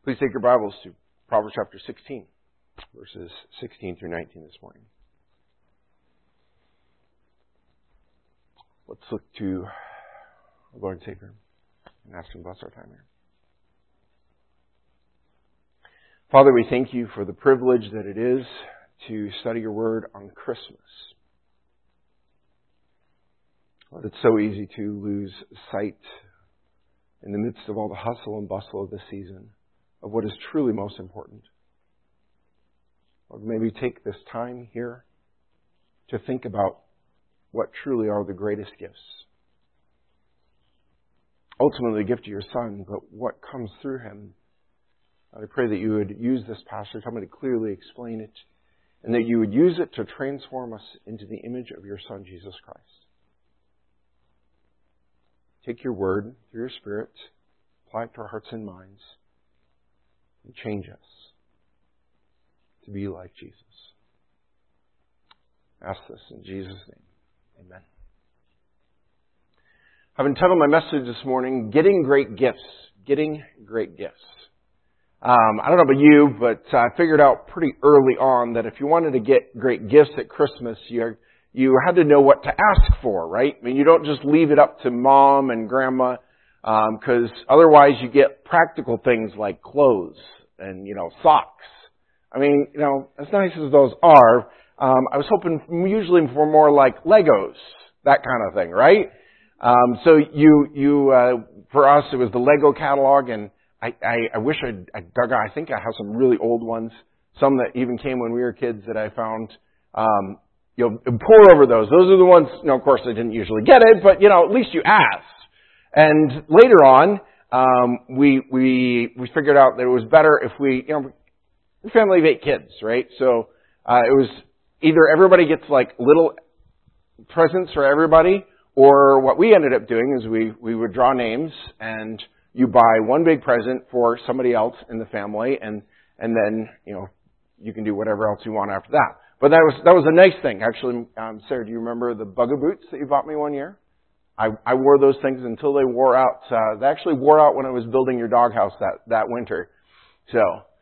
Please take your Bibles to Proverbs chapter 16, verses 16 through 19 this morning. Let's look to our Lord and Savior and ask Him to bless our time here. Father, we thank You for the privilege that it is to study Your Word on Christmas. Lord, it's so easy to lose sight in the midst of all the hustle and bustle of this season of what is truly most important. Lord, maybe take this time here to think about what truly are the greatest gifts. Ultimately, the gift of Your Son, but what comes through Him. I pray that You would use this passage, help me to clearly explain it, and that You would use it to transform us into the image of Your Son, Jesus Christ. Take Your Word through Your Spirit, apply it to our hearts and minds, and change us to be like Jesus. I ask this in Jesus' name. Amen. I've entitled my message this morning, Getting Great Gifts. Getting Great Gifts. I don't know about you, but I figured out pretty early on that if you wanted to get great gifts at Christmas, you had to know what to ask for, right? I mean, you don't just leave it up to mom and grandma, because otherwise you get practical things like clothes and, socks. I mean, as nice as those are, I was hoping usually for more like Legos, that kind of thing, right? So for us, it was the Lego catalog, and I wish I dug out. I think I have some really old ones, some that even came when we were kids that I found. Pour over those. Those are the ones, of course I didn't usually get it, but, at least you asked. And later on, we figured out that it was better if we, family of 8 kids, right? So, it was either everybody gets like little presents for everybody, or what we ended up doing is we would draw names and you buy one big present for somebody else in the family and then, you can do whatever else you want after that. But that was a nice thing. Actually, Sarah, do you remember the Bugga boots that you bought me one year? I wore those things until they wore out. They actually wore out when I was building your doghouse that winter. So,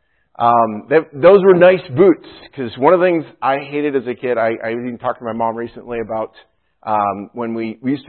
those were nice boots, because one of the things I hated as a kid, I even talked to my mom recently about, when we would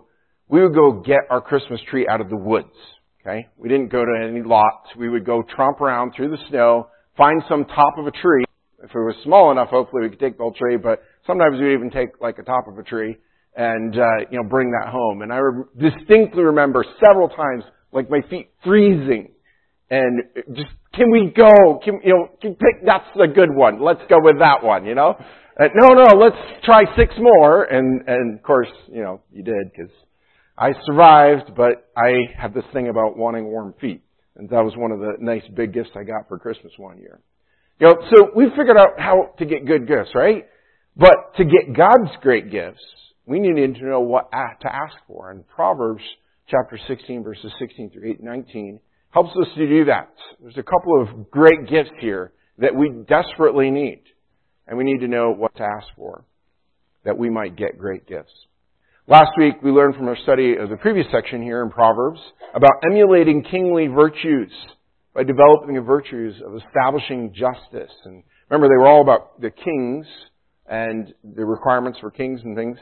go get our Christmas tree out of the woods. Okay? We didn't go to any lots. We would go tromp around through the snow, find some top of a tree. If it was small enough, hopefully we could take the whole tree, but sometimes we'd even take like a top of a tree and, bring that home. And I distinctly remember several times, like my feet freezing and just, can we go? That's a good one. Let's go with that one, No, let's try 6 more. And of course, you did, because I survived, but I have this thing about wanting warm feet. And that was one of the nice big gifts I got for Christmas one year. So we figured out how to get good gifts, right? But to get God's great gifts, we needed to know what to ask for. And Proverbs chapter 16, verses 16 through 19 helps us to do that. There's a couple of great gifts here that we desperately need. And we need to know what to ask for, that we might get great gifts. Last week, we learned from our study of the previous section here in Proverbs about emulating kingly virtues by developing the virtues of establishing justice. And remember, they were all about the kings and the requirements for kings and things.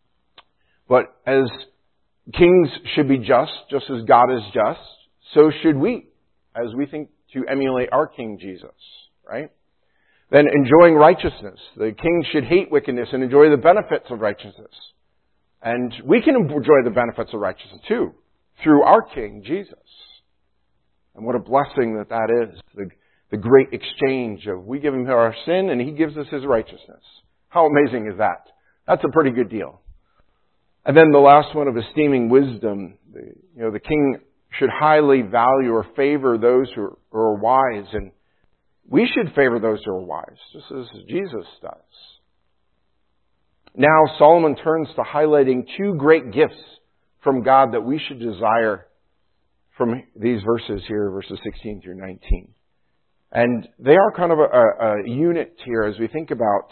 But as kings should be just as God is just, so should we, as we think to emulate our King Jesus, right? Then enjoying righteousness. The king should hate wickedness and enjoy the benefits of righteousness. And we can enjoy the benefits of righteousness too, through our King Jesus. And what a blessing that is. The great exchange of we give Him our sin and He gives us His righteousness. How amazing is that? That's a pretty good deal. And then the last one of esteeming wisdom. The king should highly value or favor those who are wise. And we should favor those who are wise, just as Jesus does. Now Solomon turns to highlighting 2 great gifts from God that we should desire from these verses here, verses 16 through 19. And they are kind of a unit here as we think about,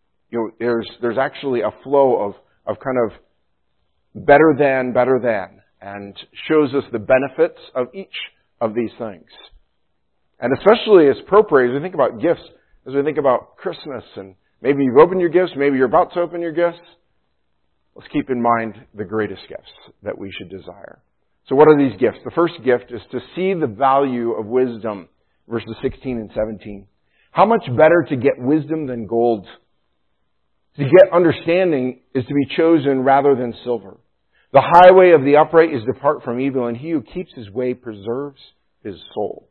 there's actually a flow of kind of better than, and shows us the benefits of each of these things. And especially as appropriate as we think about gifts, as we think about Christmas, and maybe you've opened your gifts, maybe you're about to open your gifts, let's keep in mind the greatest gifts that we should desire. So what are these gifts? The first gift is to see the value of wisdom, verses 16 and 17. How much better to get wisdom than gold? To get understanding is to be chosen rather than silver. The highway of the upright is depart from evil, and he who keeps his way preserves his soul.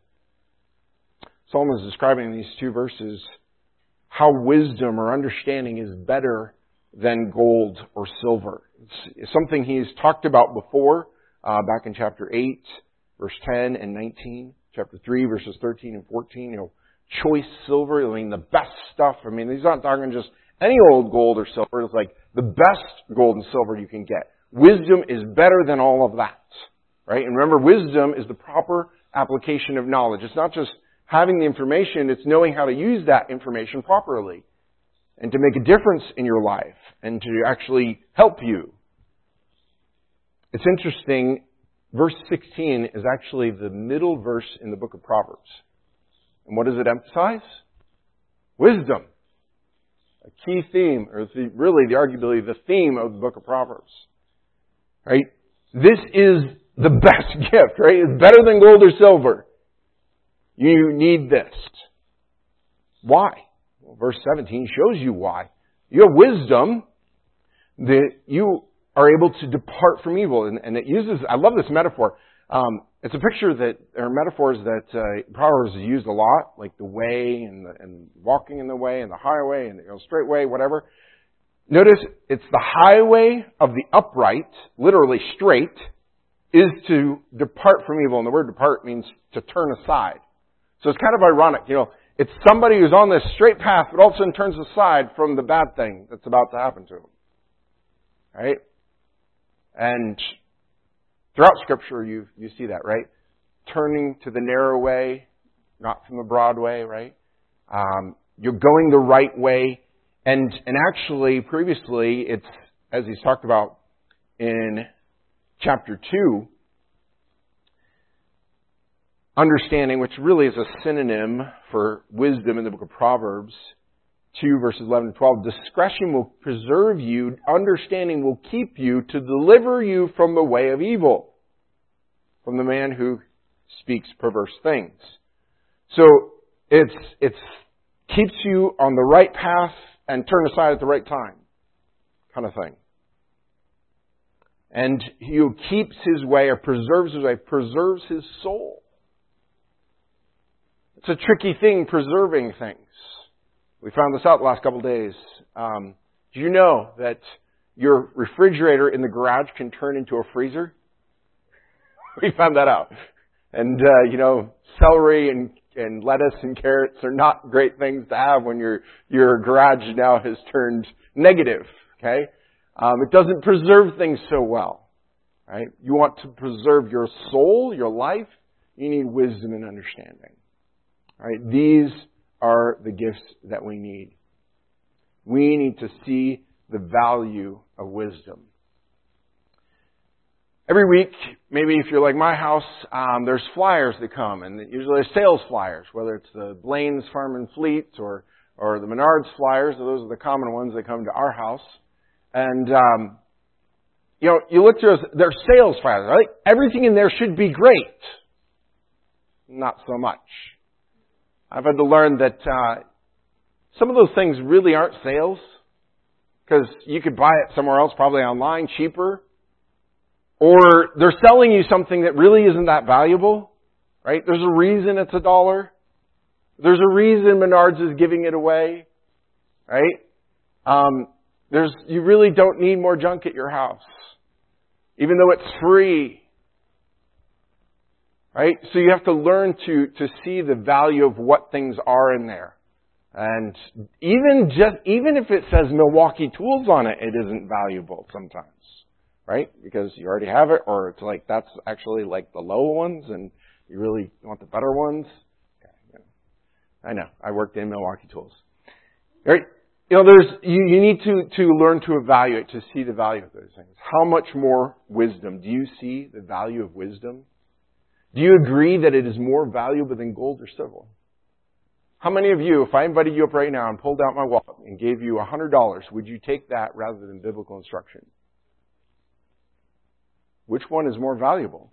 Solomon is describing in these two verses how wisdom or understanding is better than gold or silver. It's something he's talked about before, back in chapter 8, verse 10 and 19, chapter 3, verses 13 and 14. Choice silver, the best stuff. He's not talking just any old gold or silver. It's like the best gold and silver you can get. Wisdom is better than all of that, right? And remember, wisdom is the proper application of knowledge. It's not just having the information, it's knowing how to use that information properly and to make a difference in your life and to actually help you. It's interesting, verse 16 is actually the middle verse in the book of Proverbs. And what does it emphasize? Wisdom. A key theme, or arguably the theme of the book of Proverbs. Right? This is the best gift, right? It's better than gold or silver. You need this. Why? Well, verse 17 shows you why. You have wisdom that you are able to depart from evil. And it uses, I love this metaphor. It's a picture or metaphors that Proverbs is used a lot, like the way and walking in the way and the highway and the straight way, whatever. Notice it's the highway of the upright, literally straight, is to depart from evil. And the word depart means to turn aside. So it's kind of ironic. It's somebody who's on this straight path, but all of a sudden turns aside from the bad thing that's about to happen to him. Right? And throughout Scripture, you see that, right? Turning to the narrow way, not from the broad way, right? You're going the right way. And actually, previously, it's, as he's talked about in chapter 2, understanding, which really is a synonym for wisdom in the book of Proverbs, 2 verses 11 and 12, discretion will preserve you, understanding will keep you to deliver you from the way of evil, from the man who speaks perverse things. So it's keeps you on the right path and turn aside at the right time, kind of thing. And he who keeps his way or preserves his way, preserves his soul. It's a tricky thing, preserving things. We found this out the last couple of days. Do you know that your refrigerator in the garage can turn into a freezer? We found that out. And, celery and lettuce and carrots are not great things to have when your garage now has turned negative, okay? It doesn't preserve things so well, right? You want to preserve your soul, your life, you need wisdom and understanding. All right? These are the gifts that we need. We need to see the value of wisdom. Every week, maybe if you're like my house, there's flyers that come, and usually they're sales flyers, whether it's the Blaine's Farm and Fleet or the Menards flyers. Those are the common ones that come to our house. And, you look through those, they're sales flyers, right? Everything in there should be great. Not so much. I've had to learn that some of those things really aren't sales, because you could buy it somewhere else, probably online, cheaper. Or they're selling you something that really isn't that valuable, right? There's a reason it's $1. There's a reason Menards is giving it away, right? You really don't need more junk at your house, even though it's free, right? So you have to learn to see the value of what things are in there. And even if it says Milwaukee Tools on it, it isn't valuable sometimes. Right? Because you already have it, or it's like that's actually like the low ones and you really want the better ones. Okay, I know. I worked in Milwaukee Tools. Right? you need to learn to evaluate, to see the value of those things. How much more wisdom? Do you see the value of wisdom? Do you agree that it is more valuable than gold or silver? How many of you, if I invited you up right now and pulled out my wallet and gave you $100, would you take that rather than biblical instruction? Which one is more valuable?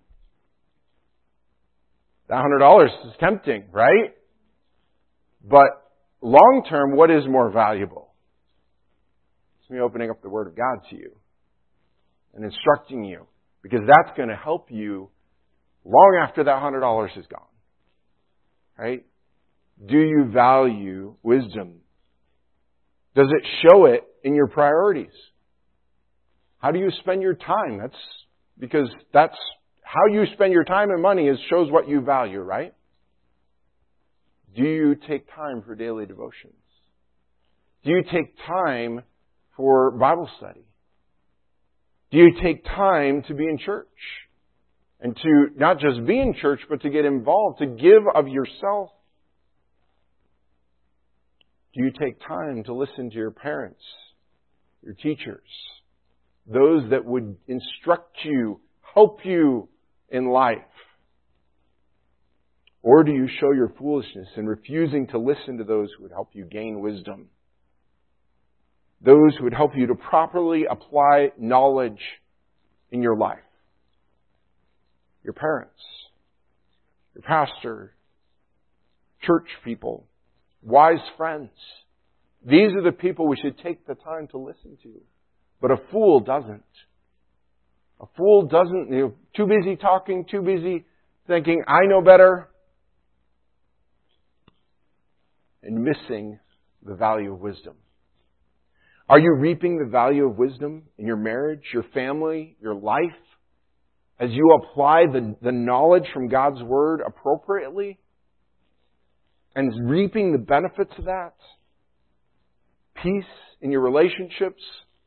That $100 is tempting, right? But long term, what is more valuable? It's me opening up the Word of God to you and instructing you, because that's going to help you long after that $100 is gone. Right? Do you value wisdom? Does it show it in your priorities? How do you spend your time? Because how you spend your time and money shows what you value, right? Do you take time for daily devotions? Do you take time for Bible study? Do you take time to be in church? And to not just be in church, but to get involved, to give of yourself? Do you take time to listen to your parents, your teachers, those that would instruct you, help you in life? Or do you show your foolishness in refusing to listen to those who would help you gain wisdom? Those who would help you to properly apply knowledge in your life? Your parents, your pastor, church people, wise friends. These are the people we should take the time to listen to. But a fool doesn't. A fool doesn't, too busy talking, too busy thinking, I know better, and missing the value of wisdom. Are you reaping the value of wisdom in your marriage, your family, your life? As you apply the knowledge from God's Word appropriately? And reaping the benefits of that? Peace in your relationships?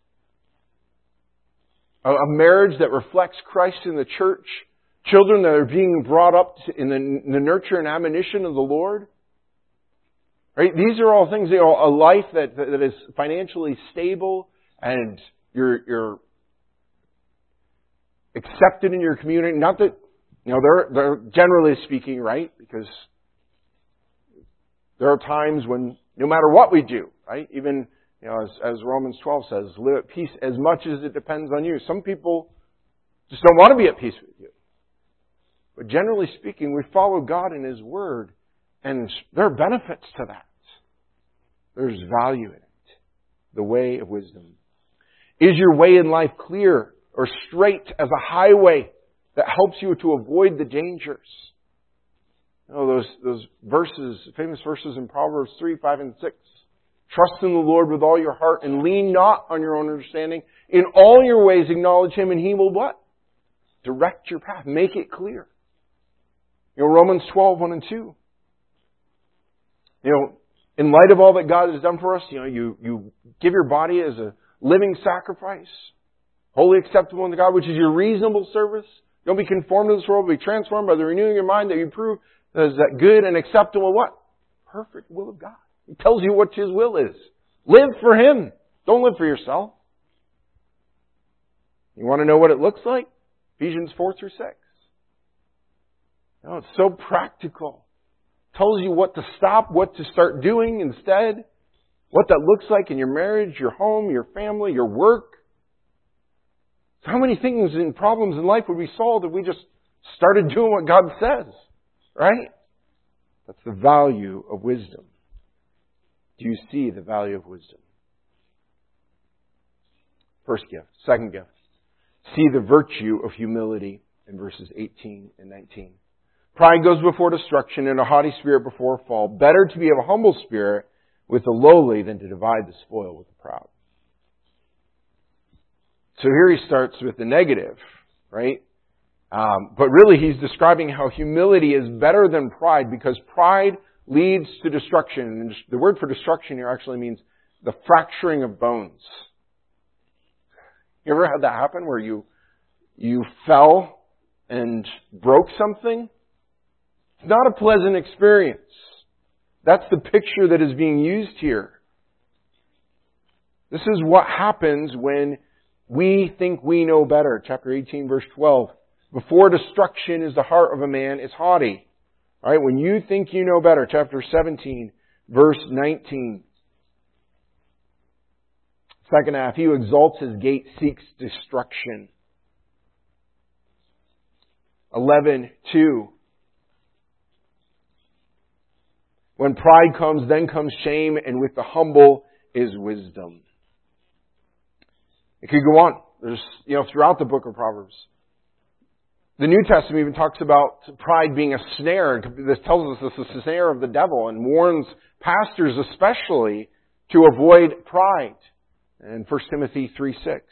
A marriage that reflects Christ in the church? Children that are being brought up in the nurture and admonition of the Lord? Right? These are all things, a life that is financially stable and you're accepted in your community. Not that, they're generally speaking, right? Because there are times when no matter what we do, right? Even, as Romans 12 says, live at peace as much as it depends on you. Some people just don't want to be at peace with you. But generally speaking, we follow God and His Word, and there are benefits to that. There's value in it. The way of wisdom. Is your way in life clear or straight as a highway that helps you to avoid the dangers? Those verses, famous verses in Proverbs 3, 5, and 6. Trust in the Lord with all your heart and lean not on your own understanding. In all your ways acknowledge Him and He will what? Direct your path. Make it clear. Romans 12, 1 and 2. In light of all that God has done for us, you give your body as a living sacrifice, wholly acceptable unto God, which is your reasonable service. Don't be conformed to this world, but be transformed by the renewing of your mind, that you prove that is that good and acceptable what? Perfect will of God. He tells you what His will is. Live for Him. Don't live for yourself. You want to know what it looks like? Ephesians 4 through 6. It's so practical. Tells you what to stop, what to start doing instead. What that looks like in your marriage, your home, your family, your work. So how many things and problems in life would be solved if we just started doing what God says? Right? That's the value of wisdom. Do you see the value of wisdom? First gift. Second gift. See the virtue of humility in verses 18 and 19. Pride goes before destruction and a haughty spirit before a fall. Better to be of a humble spirit with the lowly than to divide the spoil with the proud. So here he starts with the negative, right? But really he's describing how humility is better than pride, because pride leads to destruction. And the word for destruction here actually means the fracturing of bones. You ever had that happen where you fell and broke something? It's not a pleasant experience. That's the picture that is being used here. This is what happens when we think we know better. Chapter 18, verse 12. Before destruction is the heart of a man is haughty. All right, when you think you know better. Chapter 17, verse 19. Second half, he who exalts his gate seeks destruction. 11:2. When pride comes, then comes shame, and with the humble is wisdom. It could go on. There's, throughout the book of Proverbs. The New Testament even talks about pride being a snare. This tells us this is a snare of the devil and warns pastors especially to avoid pride. In 1 Timothy 3:6.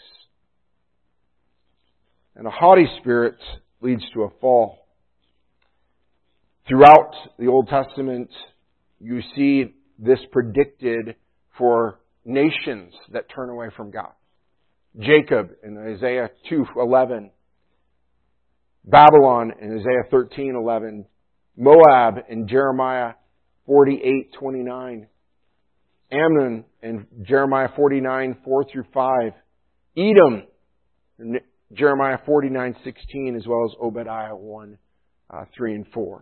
And a haughty spirit leads to a fall. Throughout the Old Testament, you see this predicted for nations that turn away from God. Jacob in Isaiah 2:11. Babylon in Isaiah 13:11. Moab in Jeremiah 48:29. Ammon in Jeremiah 49:4-5. Edom in Jeremiah 49:16, as well as Obadiah 1:3-4.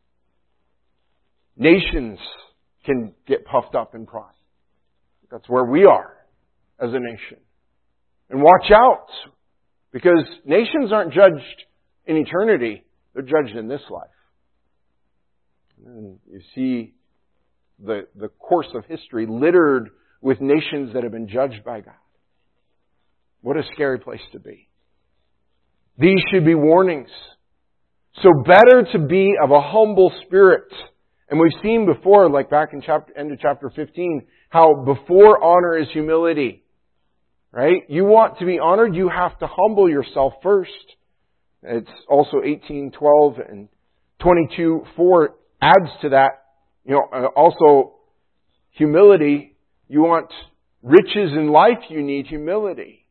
Nations can get puffed up in pride. That's where we are as a nation. And watch out, because nations aren't judged in eternity. They're judged in this life. And you see the course of history littered with nations that have been judged by God. What a scary place to be. These should be warnings. So better to be of a humble spirit. And we've seen before, like back in end of chapter 15, how before honor is humility. Right? You want to be honored, you have to humble yourself first. It's also 18:12 and 22:4 adds to that. Also humility. You want riches in life, you need humility.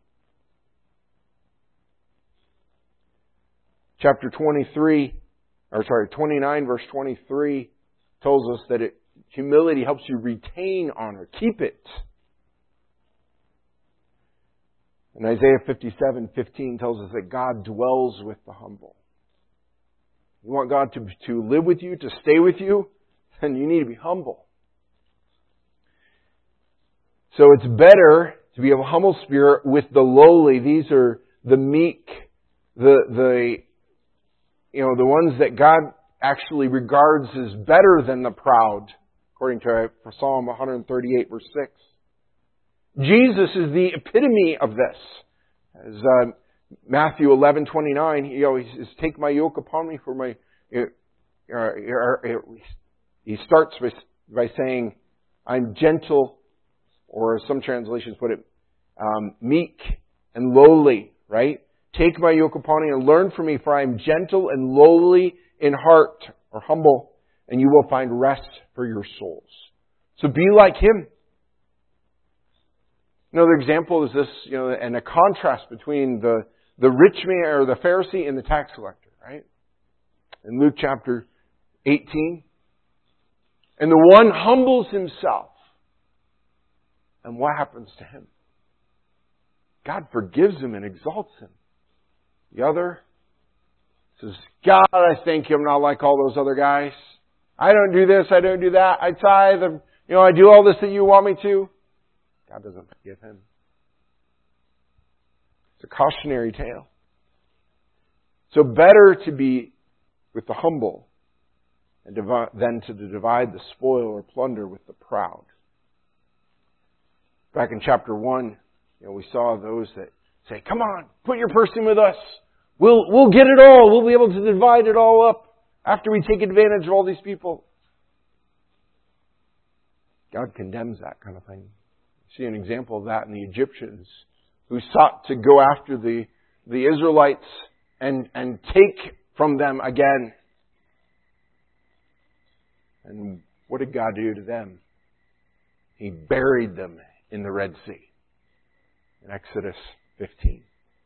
Chapter 29, verse 23 tells us that humility helps you retain honor, keep it. And Isaiah 57:15 tells us that God dwells with the humble. You want God to live with you, to stay with you, then you need to be humble. So it's better to be of a humble spirit with the lowly. These are the meek, the ones that God actually regards as better than the proud, according to Psalm 138, verse 6. Jesus is the epitome of this. As Matthew 11:29, he always says, "Take my yoke upon me, for my." He starts by saying, "I'm gentle," or as some translations put it, meek and lowly. Right? Take my yoke upon you and learn from me, for I am gentle and lowly in heart, or humble, and you will find rest for your souls. So be like Him. Another example is this, and a contrast between the rich man or the Pharisee and the tax collector, right? In Luke chapter 18. And the one humbles himself. And what happens to him? God forgives him and exalts him. The other says, God, I thank you, I'm not like all those other guys. I don't do this, I don't do that. I tithe, I do all this that you want me to. God doesn't forgive him. It's a cautionary tale. So better to be with the humble than to divide the spoil or plunder with the proud. Back in chapter 1, we saw those that say, come on, put your purse in with us. We'll get it all. We'll be able to divide it all up after we take advantage of all these people. God condemns that kind of thing. See an example of that in the Egyptians who sought to go after the Israelites and take from them again. And what did God do to them? He buried them in the Red Sea. In Exodus 15.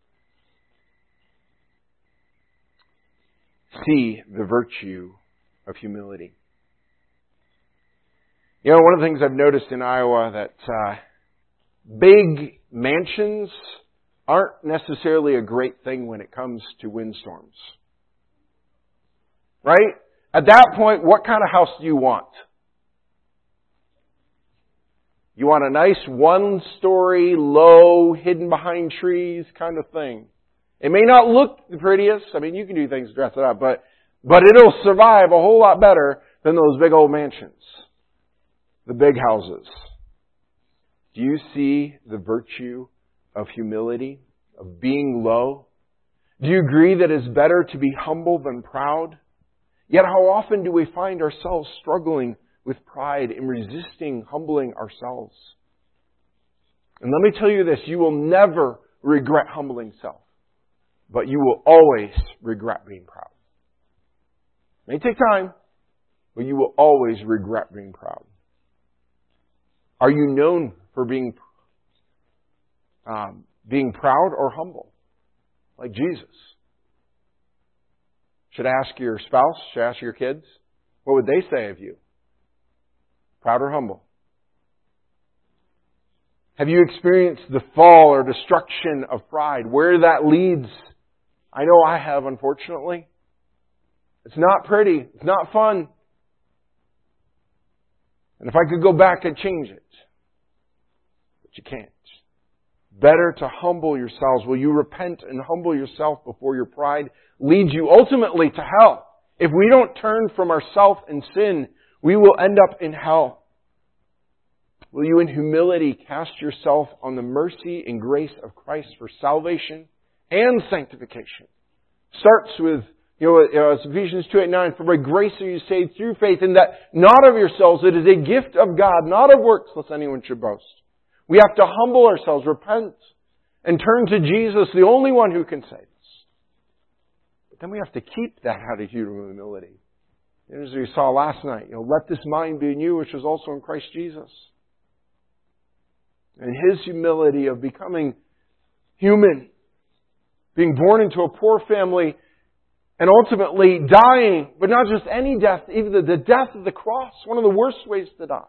See the virtue of humility. One of the things I've noticed in Iowa that big mansions aren't necessarily a great thing when it comes to windstorms. Right? At that point, what kind of house do you want? You want a nice one-story, low, hidden behind trees kind of thing. It may not look the prettiest. I mean, you can do things to dress it up, but it'll survive a whole lot better than those big old mansions. The big houses. Do you see the virtue of humility, of being low? Do you agree that it's better to be humble than proud? Yet how often do we find ourselves struggling with pride and resisting humbling ourselves? And let me tell you this, you will never regret humbling self, but you will always regret being proud. It may take time, but you will always regret being proud. Are you known for being proud or humble? Like Jesus. Should I ask your spouse? Should I ask your kids? What would they say of you? Proud or humble? Have you experienced the fall or destruction of pride? Where that leads? I know I have, unfortunately. It's not pretty. It's not fun. And if I could go back, I'd change it. But you can't. Better to humble yourselves. Will you repent and humble yourself before your pride leads you ultimately to hell? If we don't turn from ourself and sin, we will end up in hell. Will you in humility cast yourself on the mercy and grace of Christ for salvation and sanctification? Starts with, it's Ephesians 2:8-9, for by grace are you saved through faith, and that not of yourselves, it is a gift of God, not of works, lest anyone should boast. We have to humble ourselves, repent, and turn to Jesus, the only one who can save us. But then we have to keep that attitude of humility. As we saw last night, let this mind be in you, which was also in Christ Jesus. And His humility of becoming human, being born into a poor family, and ultimately dying, but not just any death, even the death of the cross, one of the worst ways to die.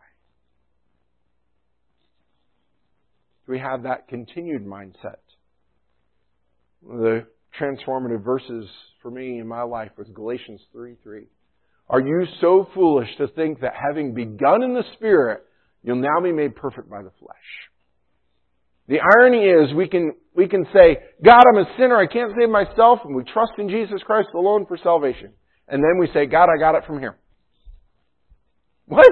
We have that continued mindset. One of the transformative verses for me in my life was Galatians 3:3. Are you so foolish to think that having begun in the Spirit, you'll now be made perfect by the flesh? The irony is we can say, God, I'm a sinner, I can't save myself, and we trust in Jesus Christ alone for salvation. And then we say, God, I got it from here. What?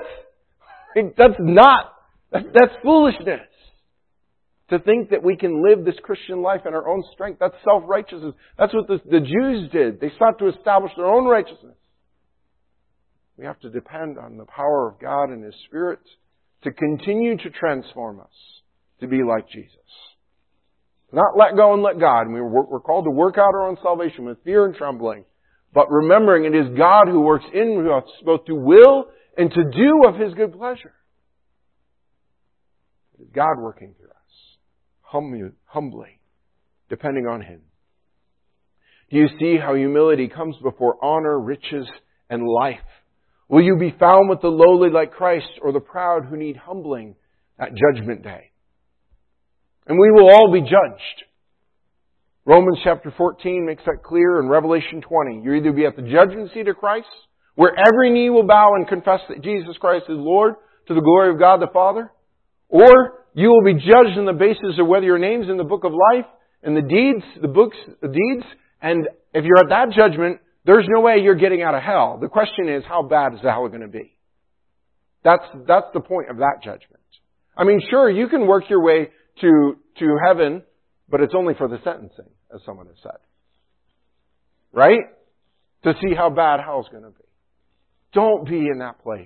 That's foolishness. To think that we can live this Christian life in our own strength. That's self-righteousness. That's what the Jews did. They sought to establish their own righteousness. We have to depend on the power of God and His Spirit to continue to transform us to be like Jesus. Not let go and let God. And we're called to work out our own salvation with fear and trembling. But remembering it is God who works in us both to will and to do of His good pleasure. It is God working through us. Humbly, depending on Him. Do you see how humility comes before honor, riches, and life? Will you be found with the lowly like Christ, or the proud who need humbling at judgment day? And we will all be judged. Romans chapter 14 makes that clear, in Revelation 20. You'll either be at the judgment seat of Christ, where every knee will bow and confess that Jesus Christ is Lord to the glory of God the Father, or you will be judged on the basis of whether your name's in the book of life and the deeds. And if you're at that judgment, there's no way you're getting out of hell. The question is, how bad is the hell going to be? That's the point of that judgment. I mean, sure, you can work your way to heaven, but it's only for the sentencing, as someone has said. Right? To see how bad hell's going to be. Don't be in that place.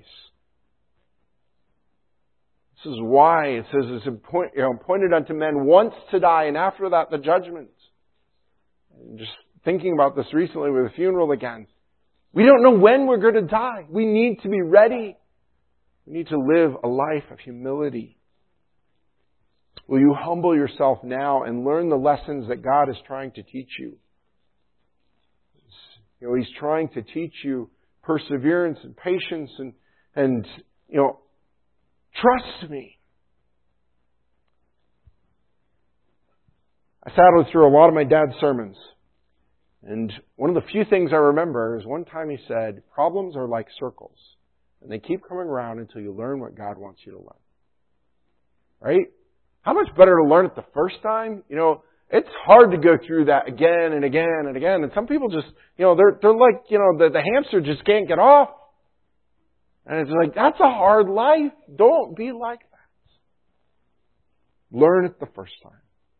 This is why it says it's appointed unto men once to die, and after that the judgment. And just thinking about this recently with a funeral again. We don't know when we're going to die. We need to be ready. We need to live a life of humility. Will you humble yourself now and learn the lessons that God is trying to teach you? He's trying to teach you perseverance and patience and trust me. I sat through a lot of my dad's sermons. And one of the few things I remember is one time he said, problems are like circles. And they keep coming around until you learn what God wants you to learn. Right? How much better to learn it the first time? It's hard to go through that again and again and again. And some people just, they're like, the hamster just can't get off. And it's like, that's a hard life. Don't be like that. Learn it the first time.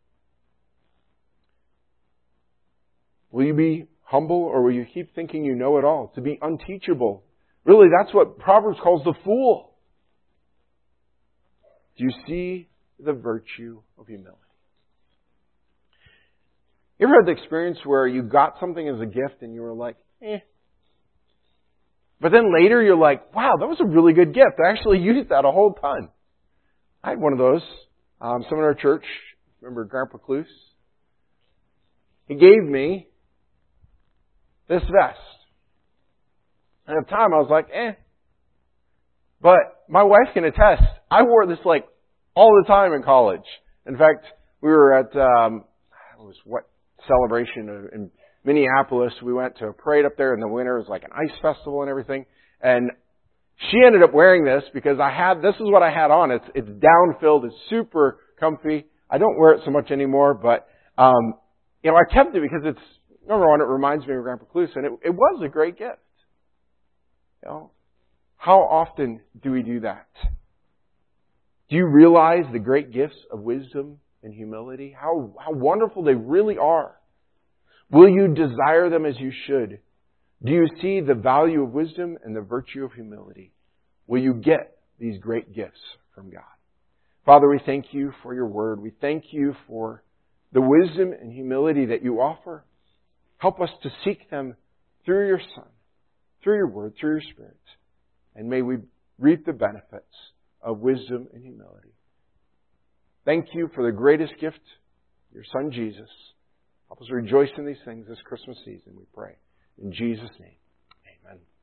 Will you be humble, or will you keep thinking you know it all? To be unteachable. Really, that's what Proverbs calls the fool. Do you see the virtue of humility? You ever had the experience where you got something as a gift and you were like, But then later you're like, wow, that was a really good gift. I actually used that a whole ton. I had one of those. Someone in our church, remember Grandpa Cluse? He gave me this vest. And at the time I was like, But my wife can attest, I wore this like all the time in college. In fact, we were at, celebration in Minneapolis. We went to a parade up there in the winter. It was like an ice festival and everything. And she ended up wearing this because this is what I had on. It's down-filled. It's super comfy. I don't wear it so much anymore, but, I kept it because number one, it reminds me of Grandpa Cluse, and it was a great gift. How often do we do that? Do you realize the great gifts of wisdom and humility? How wonderful they really are. Will you desire them as you should? Do you see the value of wisdom and the virtue of humility? Will you get these great gifts from God? Father, we thank you for your word. We thank you for the wisdom and humility that you offer. Help us to seek them through your Son, through your word, through your Spirit. And may we reap the benefits of wisdom and humility. Thank you for the greatest gift, your Son Jesus. Help us rejoice in these things this Christmas season, we pray. In Jesus' name, amen.